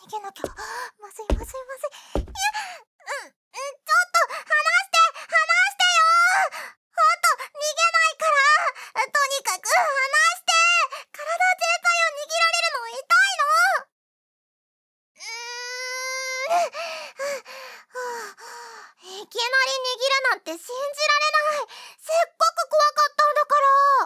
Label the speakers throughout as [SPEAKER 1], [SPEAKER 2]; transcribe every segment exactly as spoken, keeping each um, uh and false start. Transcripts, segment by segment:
[SPEAKER 1] 逃げなきゃ。まずいまずいまずい。いや、うん、うん、ちょっと離して離してよー。ほんと逃げないから。とにかく離して。体全体を握られるの痛いの。うーん。はあ、いきなり握るなんて信じられない。せっごく怖かったんだから。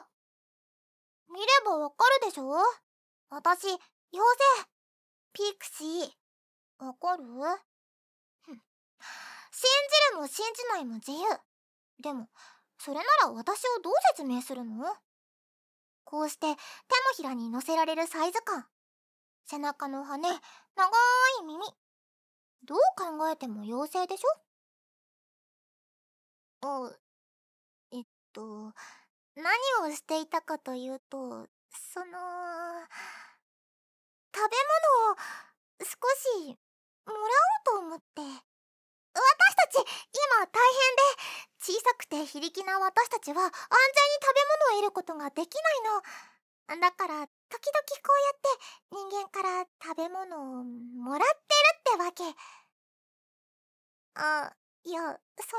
[SPEAKER 1] 見ればわかるでしょ。私、妖精ピクシー。わかる？ふん。信じるも信じないも自由。でもそれなら私をどう説明するの？こうして手のひらに乗せられるサイズ感、背中の羽、長い耳。どう考えても妖精でしょ。あ、えっと何をしていたかというと、その食べ物を少しもらおうと思って。私たち今大変で、小さくて非力な私たちは安全に食べ物を得ることができないの。だから時々こうやって人間から食べ物をもらってるってわけ。あ、いや、そ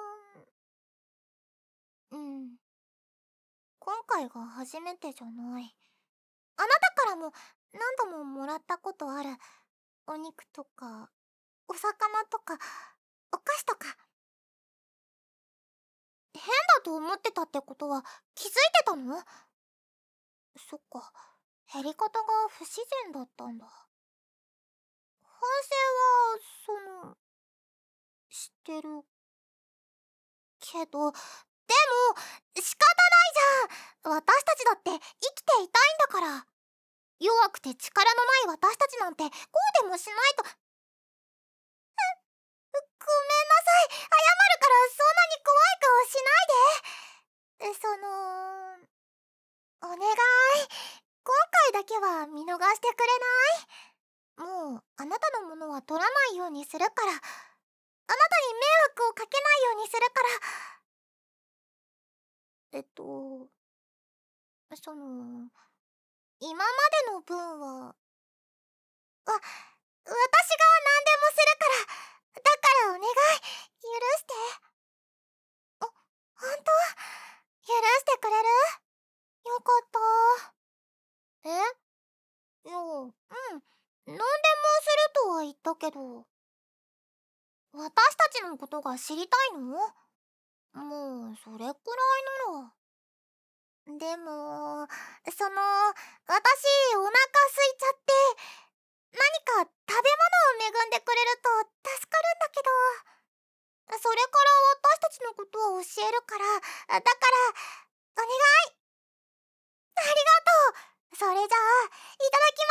[SPEAKER 1] のうん、今回が初めてじゃない。あなたからも何度ももらったことある。お肉とかお魚とかお菓子とか。変だと思ってたってことは気づいてたの？そっか、減り方が不自然だったんだ。反省はその知ってるけど、でも仕方ないじゃん。私たちだって生きていたいんだから。弱くて力のない私たちなんてこうでもしないと。ごめんなさい。謝るからそんなに怖い顔しないで。そのお願い、今回だけは見逃してくれない？もうあなたのものは取らないようにするから。あなたに迷惑をかけないようにするから。えっとその今までの分はわ私が何でもするから。だからお願い、許して。あ、ほんと？許してくれる？よかった。え？いや、うん、何でもするとは言ったけど。私たちのことが知りたいの？もうそれくらいなら。でもその私お腹空いちゃって、何か食べ物を恵んでくれると助かるんだけど。それから私たちのことを教えるから。だからお願い。ありがとう。それじゃあいただき